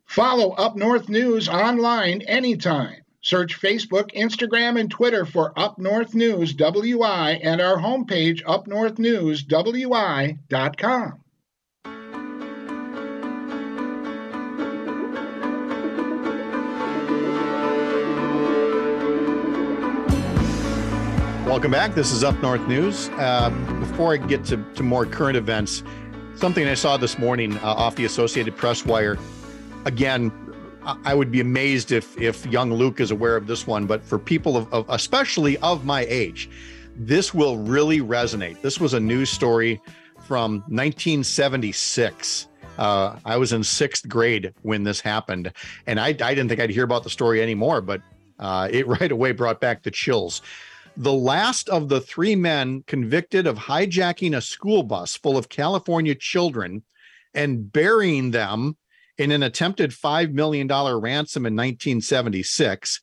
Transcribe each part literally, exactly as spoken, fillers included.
Follow Up North News online anytime. Search Facebook, Instagram, and Twitter for Up North News W I and our homepage, up north news w i dot com. Welcome back. This is Up North News. Uh, before I get to, to more current events, something I saw this morning uh, off the Associated Press wire. Again, I would be amazed if if young Luke is aware of this one, but for people of, of especially of my age, this will really resonate. This was a news story from nineteen seventy-six. Uh, I was in sixth grade when this happened, and I, I didn't think I'd hear about the story anymore, but uh, it right away brought back the chills. The last of the three men convicted of hijacking a school bus full of California children and burying them in an attempted five million dollars ransom in nineteen seventy-six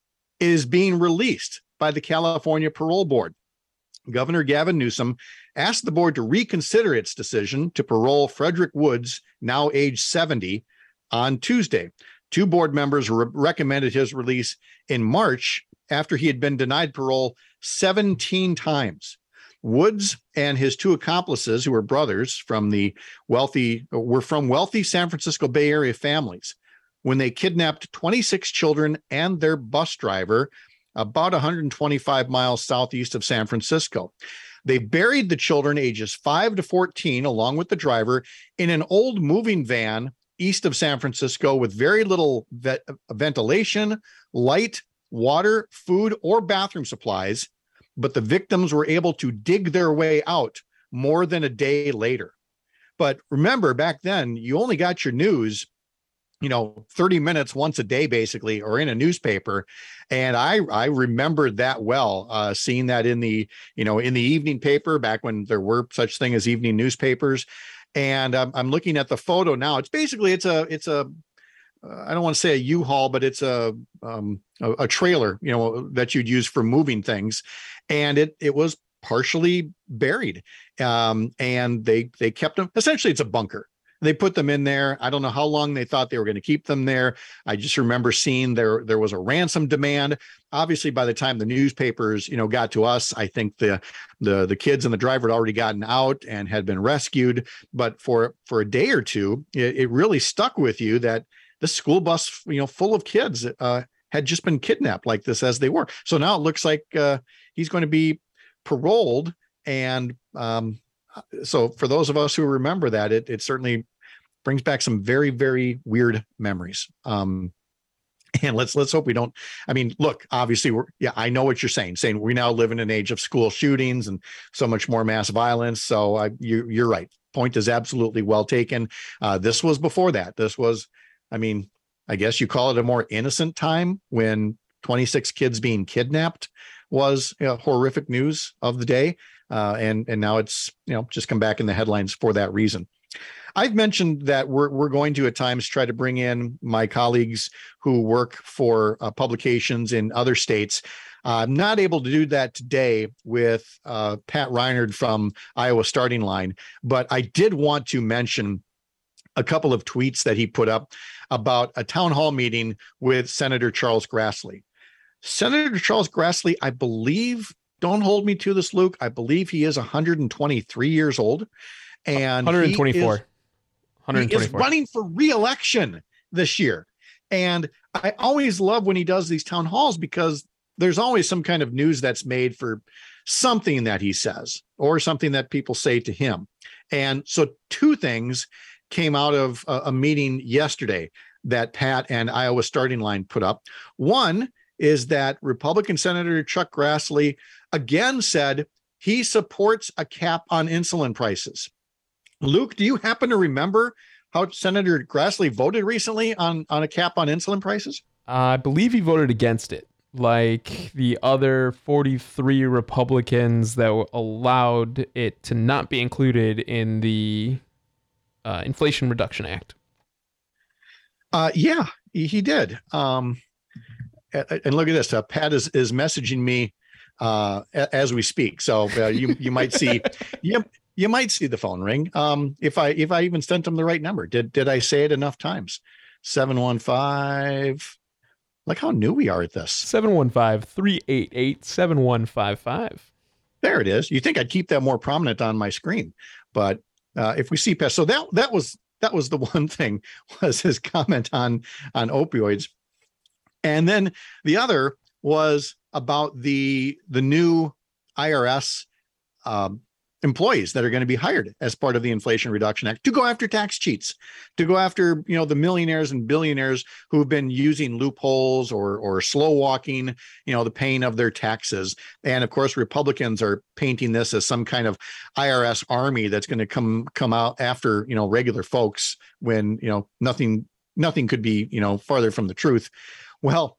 is being released by the California Parole Board. Governor Gavin Newsom asked the board to reconsider its decision to parole Frederick Woods, now age seventy, on Tuesday. Two board members re- recommended his release in March after he had been denied parole seventeen times. Woods and his two accomplices, who were brothers from the wealthy, were from wealthy San Francisco Bay Area families when they kidnapped twenty-six children and their bus driver about one hundred twenty-five miles southeast of San Francisco. They buried the children ages five to fourteen, along with the driver, in an old moving van east of San Francisco with very little vet- ventilation, light, water, food, or bathroom supplies, but the victims were able to dig their way out more than a day later. But remember, back then, you only got your news, you know, thirty minutes once a day, basically, or in a newspaper. And I, I remembered that well, uh, seeing that in the, you know, in the evening paper back when there were such thing as evening newspapers. And um, I'm looking at the photo now. It's basically, it's a, it's a, uh, I don't want to say a U-Haul, but it's a, um, a, a trailer, you know, that you'd use for moving things. And it, it was partially buried. Um, and they, they kept them, essentially it's a bunker. They put them in there. I don't know how long they thought they were going to keep them there. I just remember seeing there, there was a ransom demand. Obviously, by the time the newspapers, you know, got to us, I think the, the, the kids and the driver had already gotten out and had been rescued. But for, for a day or two, it, it really stuck with you that the school bus, you know, full of kids uh, had just been kidnapped like this as they were. So now it looks like uh, he's going to be paroled. And um, so for those of us who remember that, it, it certainly brings back some very, very weird memories. Um, and let's, let's hope we don't, I mean, look, obviously we're, yeah, I know what you're saying, saying we now live in an age of school shootings and so much more mass violence. So uh, you, you're right. Point is absolutely well taken. Uh, this was before that. This was, I mean, I guess you call it a more innocent time when twenty-six kids being kidnapped was, you know, horrific news of the day. Uh, and, and now it's, you know, just come back in the headlines for that reason. I've mentioned that we're we're going to at times try to bring in my colleagues who work for uh, publications in other states. Uh, I'm not able to do that today with uh, Pat Reinard from Iowa Starting Line, but I did want to mention a couple of tweets that he put up about a town hall meeting with Senator Charles Grassley. Senator Charles Grassley, I believe, don't hold me to this, Luke, I believe he is one hundred twenty-three years old. And one hundred twenty-four. He is, he is running for re-election this year. And I always love when he does these town halls because there's always some kind of news that's made for something that he says or something that people say to him. And so two things came out of a, a meeting yesterday that Pat and Iowa Starting Line put up. One is that Republican Senator Chuck Grassley again said he supports a cap on insulin prices. Luke, do you happen to remember how Senator Grassley voted recently on, on a cap on insulin prices? Uh, I believe he voted against it, like the other forty-three Republicans that allowed it to not be included in the uh, Inflation Reduction Act. Uh, yeah, he, he did. Um, and look at this. Uh, Pat is, is messaging me uh, as we speak. So uh, you you might see you, you might see the phone ring. Um, if I if I even sent him the right number. Did did I say it enough times? seven one five. Like how new we are at this. seven one five, three eight eight, seven one five five. There it is. You think I'd keep that more prominent on my screen, but uh, if we see past, so that that was that was the one thing, was his comment on on opioids, and then the other was about the the new I R S um, employees that are going to be hired as part of the Inflation Reduction Act to go after tax cheats, to go after, you know, the millionaires and billionaires who've been using loopholes or or slow walking, you know, the paying of their taxes. And of course, Republicans are painting this as some kind of I R S army that's going to come come out after, you know, regular folks, when, you know, nothing nothing could be, you know, farther from the truth. Well,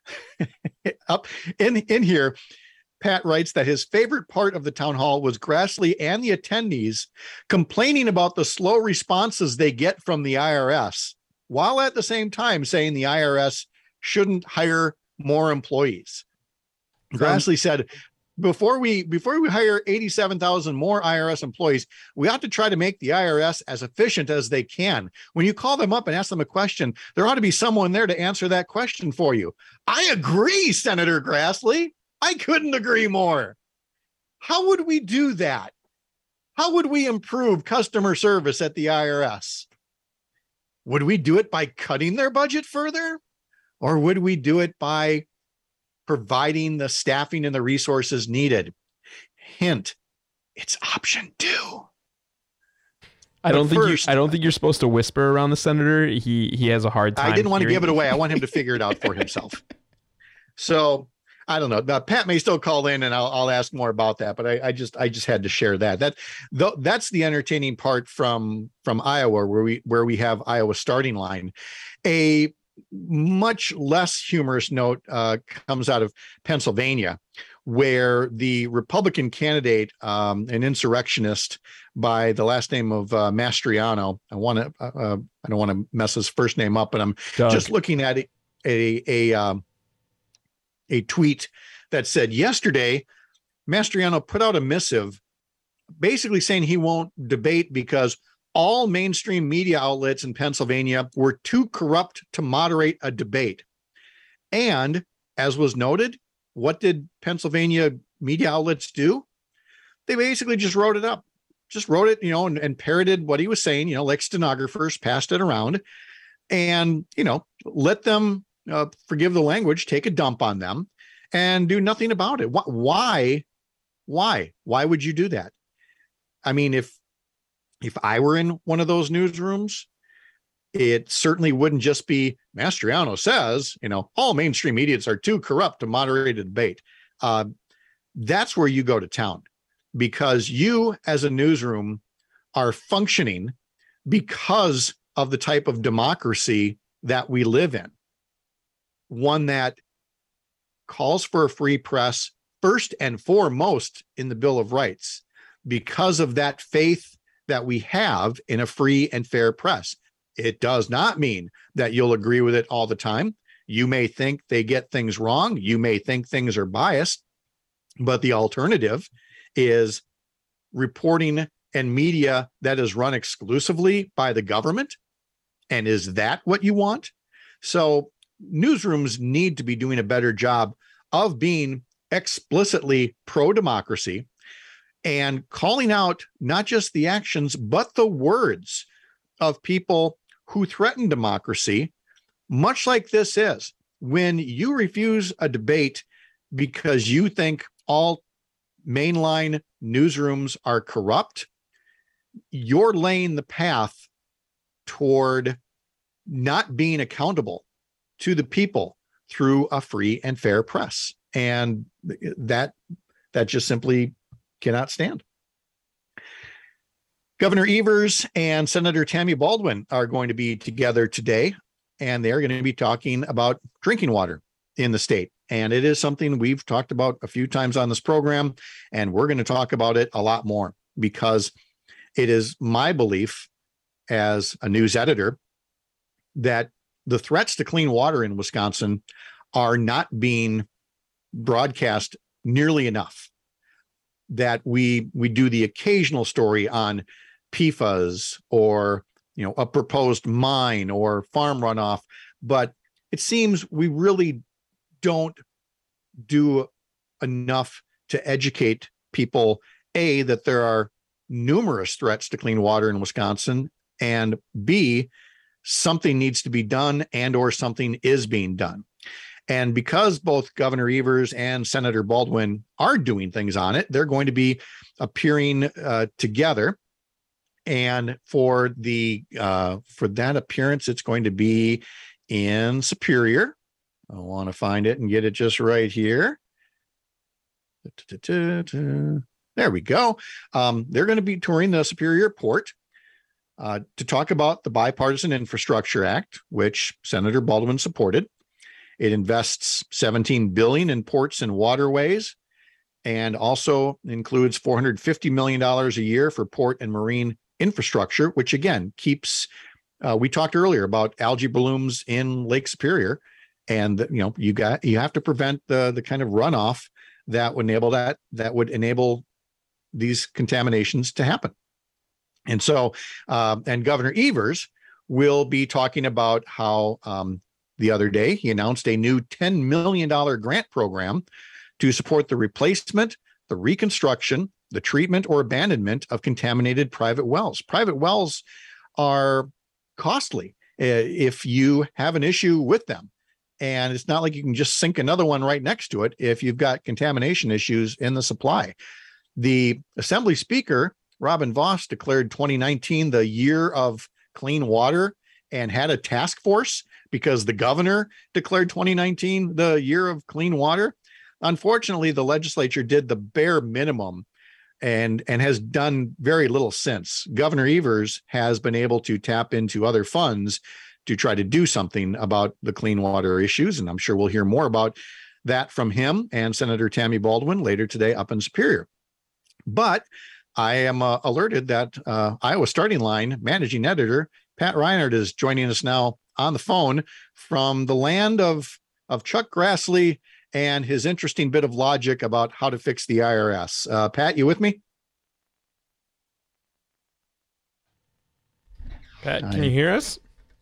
up in in here, Pat writes that his favorite part of the town hall was Grassley and the attendees complaining about the slow responses they get from the I R S, while at the same time saying the I R S shouldn't hire more employees. Grassley said, before we before we hire eighty-seven thousand more I R S employees, we ought to try to make the I R S as efficient as they can. When you call them up and ask them a question, there ought to be someone there to answer that question for you. I agree, Senator Grassley. I couldn't agree more. How would we do that? How would we improve customer service at the I R S? Would we do it by cutting their budget further? Or would we do it by providing the staffing and the resources needed? Hint, it's option two. I don't But think first, you I don't think you're supposed to whisper around the senator. He he has a hard time. I didn't want to hearing. give it away. I want him to figure it out for himself. So I don't know. Now, Pat may still call in, and I'll, I'll ask more about that. But I, I just I just had to share that. That th- that's the entertaining part from from Iowa, where we where we have Iowa starting line. A much less humorous note uh, comes out of Pennsylvania, where the Republican candidate, um, an insurrectionist by the last name of uh, Mastriano, I want to uh, I don't want to mess his first name up, but I'm Doug. just looking at a a, a um, a tweet that said yesterday, Mastriano put out a missive basically saying he won't debate because all mainstream media outlets in Pennsylvania were too corrupt to moderate a debate. And as was noted, what did Pennsylvania media outlets do? They basically just wrote it up, just wrote it, you know, and, and parroted what he was saying, you know, like stenographers, passed it around, and, you know, let them Uh, forgive the language, take a dump on them and do nothing about it. Why, why, why would you do that? I mean, if, if I were in one of those newsrooms, it certainly wouldn't just be Mastriano says, you know, all mainstream medias are too corrupt to moderate a debate. Uh, that's where you go to town, because you as a newsroom are functioning because of the type of democracy that we live in. One that calls for a free press first and foremost in the Bill of Rights, because of that faith that we have in a free and fair press. It does not mean that you'll agree with it all the time. You may think they get things wrong. You may think things are biased, but the alternative is reporting and media that is run exclusively by the government. And is that what you want? So newsrooms need to be doing a better job of being explicitly pro-democracy and calling out not just the actions, but the words of people who threaten democracy, much like this is. When you refuse a debate because you think all mainline newsrooms are corrupt, you're laying the path toward not being accountable to the people through a free and fair press. And that that just simply cannot stand. Governor Evers and Senator Tammy Baldwin are going to be together today, and they're going to be talking about drinking water in the state. And it is something we've talked about a few times on this program, and we're going to talk about it a lot more, because it is my belief as a news editor that the threats to clean water in Wisconsin are not being broadcast nearly enough. That we we do the occasional story on P F A S or you know, a proposed mine or farm runoff. But it seems we really don't do enough to educate people, A, that there are numerous threats to clean water in Wisconsin, and B, something needs to be done and or something is being done. And because both Governor Evers and Senator Baldwin are doing things on it, they're going to be appearing uh, together. And for the uh, for that appearance, it's going to be in Superior. I want to find it and get it just right here. There we go. Um, they're going to be touring the Superior Port uh, to talk about the Bipartisan Infrastructure Act, which Senator Baldwin supported. It invests seventeen billion dollars in ports and waterways, and also includes four hundred fifty million dollars a year for port and marine infrastructure, which again keeps. Uh, we talked earlier about algae blooms in Lake Superior, and you know you got you have to prevent the the kind of runoff that would enable that that would enable these contaminations to happen. And so, uh, and Governor Evers will be talking about how um, the other day he announced a new ten million dollars grant program to support the replacement, the reconstruction, the treatment or abandonment of contaminated private wells. Private wells are costly uh, if you have an issue with them. And it's not like you can just sink another one right next to it if you've got contamination issues in the supply. The Assembly Speaker, Robin Vos, declared twenty nineteen the year of clean water and had a task force because the governor declared twenty nineteen the year of clean water. Unfortunately, the legislature did the bare minimum and, and has done very little since. Governor Evers has been able to tap into other funds to try to do something about the clean water issues. And I'm sure we'll hear more about that from him and Senator Tammy Baldwin later today up in Superior. But I am uh, alerted that uh, Iowa Starting Line managing editor Pat Reinhardt is joining us now on the phone from the land of, of Chuck Grassley and his interesting bit of logic about how to fix the I R S. Uh, Pat, you with me? Pat, can I, you hear us?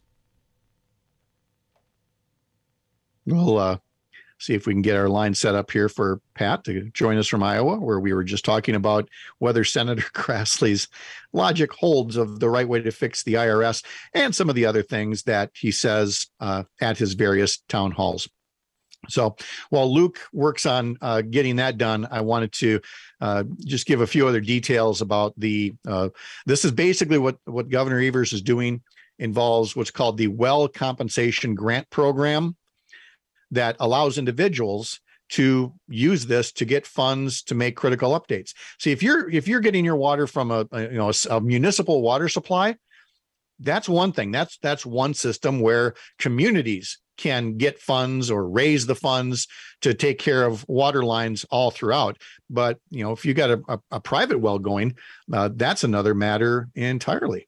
We'll uh, see if we can get our line set up here for Pat to join us from Iowa, where we were just talking about whether Senator Grassley's logic holds of the right way to fix the I R S and some of the other things that he says uh, at his various town halls. So while Luke works on uh, getting that done, I wanted to uh, just give a few other details about the, uh, this is basically what, what Governor Evers is doing, involves what's called the Well Compensation Grant Program that allows individuals to use this to get funds to make critical updates. See, if you're, if you're getting your water from a, a you know, a, a municipal water supply, that's one thing. That's, that's one system where communities can get funds or raise the funds to take care of water lines all throughout. But, you know, if you got a, a, a private well going, uh, that's another matter entirely.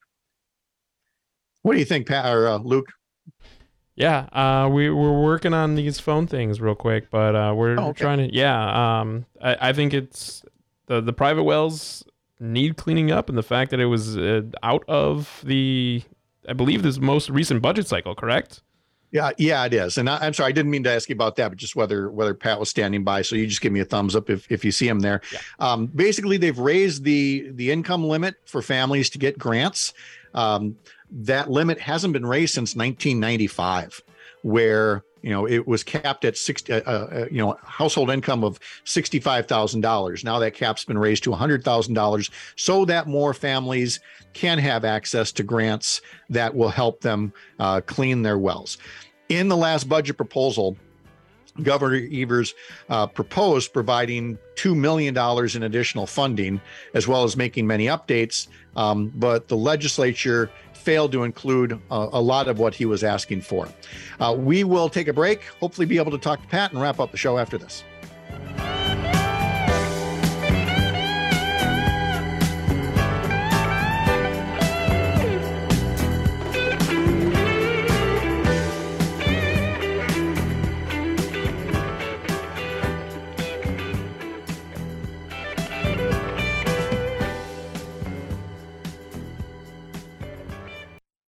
What do you think, Pat or uh, Luke? Yeah, uh, we, we're working on these phone things real quick, but uh, we're oh, okay. trying to, yeah, um, I, I think it's, the, the private wells need cleaning up, and the fact that it was uh, out of the, I believe, this most recent budget cycle, correct? Yeah, yeah, it is. And I, I'm sorry, I didn't mean to ask you about that, but just whether whether Pat was standing by. So you just give me a thumbs up if, if you see him there. Yeah. Um, basically, they've raised the the income limit for families to get grants. Um, that limit hasn't been raised since nineteen ninety-five, where you know it was capped at sixty, uh, uh, you know, household income of sixty-five thousand dollars. Now that cap's been raised to one hundred thousand dollars, so that more families can have access to grants that will help them uh, clean their wells. In the last budget proposal, Governor Evers uh, proposed providing two million dollars in additional funding, as well as making many updates. Um, but the legislature failed to include uh, a lot of what he was asking for. Uh, we will take a break, hopefully be able to talk to Pat and wrap up the show after this.